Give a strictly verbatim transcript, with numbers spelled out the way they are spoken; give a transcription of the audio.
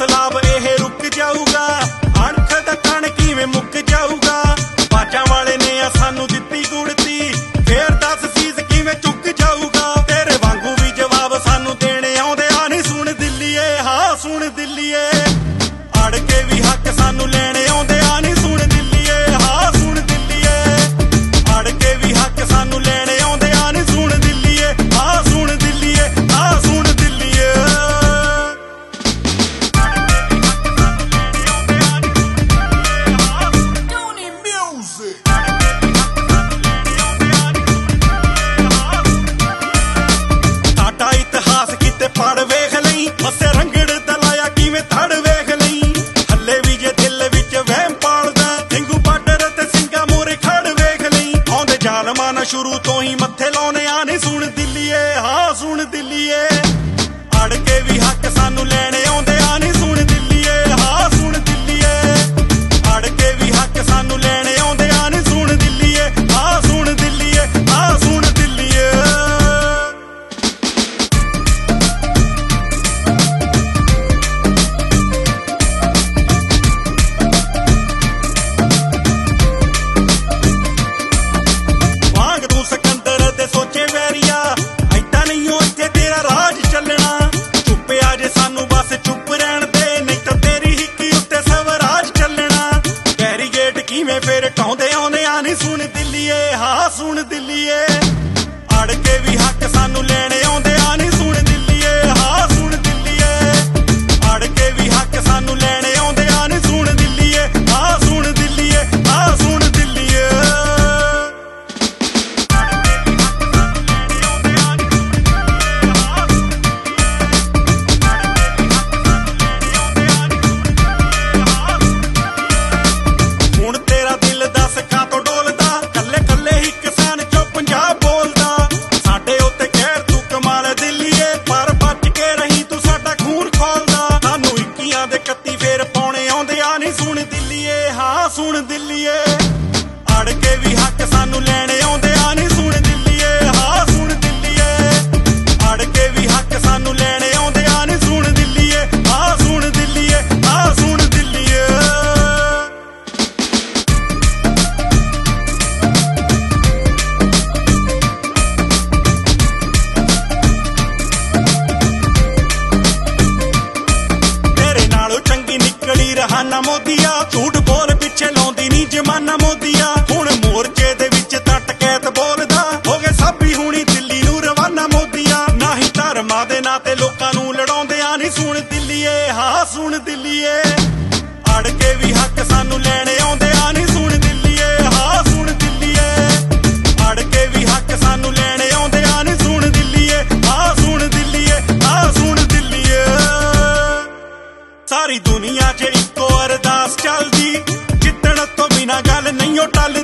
ਸਲਾਬ ਇਹ ਰੁਕ ਜਾਊਗਾ, ਅਣਖ ਦਾ ਕਣ ਕਿਵੇਂ ਮੁੱਕ ਜਾਊਗਾ। ਬਾਜਾਂ ਵਾਲੇ ਨੇ ਆ ਸਾਨੂੰ ਦਿੱਤੀ ਗੁੜਤੀ, ਫੇਰ ਦੱਸ ਸੀਸ ਕਿਵੇਂ ਚੁੱਕ ਜਾਊਗਾ। ਤੇਰੇ ਵਾਂਗੂ ਵੀ ਜਵਾਬ ਸਾਨੂੰ ਦੇਣੇ ਆਉਂਦੇ ਆ ਨੀ ਸੁਣ ਦਿੱਲੀਏ, ਹਾਂ ਸੁਣ ਦਿੱਲੀਏ। ਅੜ ਕੇ ਵੀ ਹੱਕ ਸਾਨੂੰ ਲੈਣੇ ਆਉਂਦੇ ਆ ਨੀ ਸੁਣ ਦਿੱਲੀਏ, ਹਾਂ ਸੁਣ ਦਿੱਲੀਏ। ਅੜ ਕੇ ਵੀ ਹੱਕ ਸਾਨੂੰ ਲੈਣੇ ਆਉਂਦੇ ਆ ਨੀ ਸੁਣ ਦਿੱਲੀਏ, ਹਾਂ ਸੁਣ ਦਿੱਲੀਏ, ਹਾਂ ਸੁਣ ਦਿੱਲੀਏ। ਸਾਡਾ ਇਤਿਹਾਸ ਕਿਤੇ ਪੜ ਵੇਖ ਲਈ, ਮੱਸੇ ਰੰਗੜ ਦਲਾਇਆ ਕਿਵੇਂ ਧੜ ਵੇਖ ਲਈ। ਹੱਲੇ ਵੀ ਜੇ ਦਿਲ ਵਿੱਚ ਵਹਿਮ ਪਾਲਦਾ, ਸਿੰਘੂ ਬਾਰਡਰ ਤੇ ਸਿੰਘਾਂ ਮੂਹਰੇ ਖੜ ਵੇਖ ਲਈ। ਆਉਂਦੇ ਜ਼ਾਲਮਾਂ ਨਾਲ ਸ਼ੁਰੂ ਤੋਂ ਹੀ ਮੱਥੇ ਲਾਉਣੇ ਆ ਨੀ ਸੁਣ ਦਿੱਲੀਏ, ਹਾਂ ਸੁਣ ਦਿੱਲੀਏ। ਅੜ ਕੇ ਵੀ ਹੱਕ ਸਾਨੂੰ ਲੈਣੇ ਆਉਂਦੇ ਆ ਨੀ ਸੁਣ ਦਿੱਲੀਏ, ਹਾਂ ਸੁਣ ਦਿੱਲੀਏ। ਅੜ ਕੇ ਵੀ ਹੱਕ ਸਾਨੂੰ ਲੈਣੇ ਆਉਂਦੇ ਆ ਨੀ ਸੁਣ ਦਿੱਲੀਏ, ਹਾਂ ਸੁਣ ਦਿੱਲੀਏ, ਹਾਂ ਸੁਣ ਦਿੱਲੀਏ। ਵਾਂਗ ਤੂੰ ਸਿਕੰਦਰ ਦੇ ਸੋਚੇ ਵੈਰੀਆ, ਏਦਾਂ ਨਹੀਂ ਓ ਇੱਥੇ ਤੇਰਾ ਰਾਜ ਚੱਲਣਾ। ਚੁੱਪ ਆ ਜੇ ਸਾਨੂੰ ਬਸ ਚੁੱਪ ਰਹਿਣ ਦੇ, ਨਹੀਂ ਤਾਂ ਤੇਰੀ ਹਿੱਕੀ ਉੱਤੇ ਸਵਰਾਜ ਚੱਲਣਾ। ਬੈਰੀਗੇਟ ਕਿਵੇਂ ਫੇਰ ਟਾਉਂਦੇ ਆਉਂਦੇ ਆ ਨੀ ਸੁਣ ਦਿੱਲੀਏ, ਹਾਂ ਸੁਣ ਦਿੱਲੀਏ। ਅੜ ਕੇ ਵੀ ਹੱਕ ਸਾਨੂੰ ਲੈਣੇ ਆਉਂਦੇ ਆ ਨੀ ਸੁਣ ਦਿੱਲੀਏ, ਹਾਂ ਸੁਣ ਦਿੱਲੀਏ। ਅੜ ਕੇ ਵੀ ਹੱਕ ਸਾਨੂੰ ਲੈਣੇ ਆਉਂਦੇ ਆ ਨੀ ਸੁਣ ਦਿੱਲੀਏ, ਹਾਂ ਸੁਣ ਦਿੱਲੀਏ, ਹਾਂ ਸੁਣ ਦਿੱਲੀਏ। ਹੁਣ ਤੇਰਾ ਦਿਲ ਦੱਸ ਕਾਤੋਂ ਡੋਲਦਾ, ਕੱਲੇ ਕੱਲੇ ਹੀ ਕਿਸਾਨ ਚੋਂ ਪੰਜਾਬ ਬੋਲਦਾ। ਸਾਡੇ ਉੱਤੇ ਕਹਿਰ ਤੂੰ ਕਮਾਲ ਦਿੱਲੀਏ, ਪਰ ਬਚ ਕੇ ਰਹੀ ਤੂੰ ਸਾਡਾ ਖੂਨ ਖੋਲਦਾ। ਸਾਨੂੰ ਇੱਕੀਆਂ ਦੇ ਇਕੱਤੀ ਫੇਰ ਪਾਉਣੇ ਆਉਂਦੇ ਆ ਨੀ ਸੁਣ ਦਿੱਲੀਏ, ਹਾਂ ਸੁਣ ਦਿੱਲੀਏ। ਅੜ ਕੇ ਵੀ ਹੱਕ ਸਾਨੂੰ ਲੈਣੇ ਆਉਂਦੇ ਆ ਨੀ ਸੁਣ ਦਿੱਲੀਏ, ਹਾਂ ਸੁਣ ਦਿੱਲੀਏ। ਅੜ ਕੇ ਵੀ ਹੱਕ ਸਾਨੂੰ ਲੈਣੇ ਆਉਂਦੇ ਆ ਨੀ ਸੁਣ ਦਿੱਲੀਏ, ਹਾਂ ਸੁਣ ਦਿੱਲੀਏ, ਹਾਂ ਸੁਣ ਦਿੱਲੀਏ। ਤੇਰੇ ਨਾਲੋਂ ਚੰਗੀ ਨਿਕਲੀ ਰਹਾਨਾ ਮੋਦੀਆ, ਝੂਠ ਬੋਲ ਪਿੱਛੇ ਲਾਉਂਦੀ ਨੀ ਜਮਾਨਾ ਮੋਦੀਆ। ਹੁਣ ਮੋਰਚੇ ਦੇ ਵਿੱਚ ਤਾਂ ਟਕੈਤ ਬੋਲਦਾ, ਹੋ ਗਏ ਸਾਬੀ ਹੁਣੀ ਦਿੱਲੀ ਨੂੰ ਰਵਾਨਾ ਮੋਦੀਆ। ਨਾ ਹੀ ਧਰਮਾਂ ਦੇ ਨਾਂ ਤੇ ਲੋਕਾਂ ਨੂੰ ਲੜਾਉਂਦੇ ਆ ਨੀ ਸੁਣ ਦਿੱਲੀਏ, ਹਾਂ ਸੁਣ ਦਿੱਲੀਏ। ਅੜ ਕੇ ਵੀ ਹੱਕ ਸਾਨੂੰ ਲੈਣੇ ਆਉਂਦੇ ਆ ਨੀ ਸੁਣ ਦਿੱਲੀਏ, ਹਾਂ ਸੁਣ ਦਿੱਲੀਏ। ਅੜ ਕੇ ਵੀ ਹੱਕ ਸਾਨੂੰ ਲੈਣੇ ਆਉਂਦੇ ਆ ਨੀ ਸੁਣ ਦਿੱਲੀਏ, ਹਾਂ ਸੁਣ ਦਿੱਲੀਏ, ਹਾਂ ਸੁਣ ਦਿੱਲੀਏ। ਸਾਰੀ ਦੁਨੀਆ 'ਚ ਇੱਕੋ ਅਰਦਾਸ ਚੱਲਦੀ, ਜਿੱਤਣ ਤੋਂ ਬਿਨਾਂ ਗੱਲ ਨਹੀਂ ਓ ਟੱਲਦੀ।